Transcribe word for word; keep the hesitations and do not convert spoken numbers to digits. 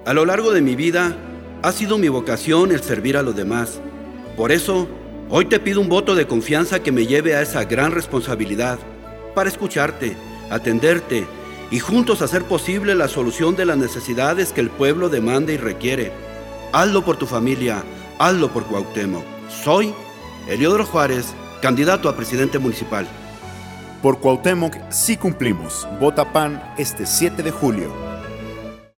A lo largo de mi vida, ha sido mi vocación el servir a los demás. Por eso, hoy te pido un voto de confianza que me lleve a esa gran responsabilidad, para escucharte, atenderte y juntos hacer posible la solución de las necesidades que el pueblo demanda y requiere. Hazlo por tu familia, hazlo por Cuauhtémoc. Soy Eliodoro Juárez, candidato a presidente municipal. Por Cuauhtémoc sí cumplimos. Vota P A N este siete de julio.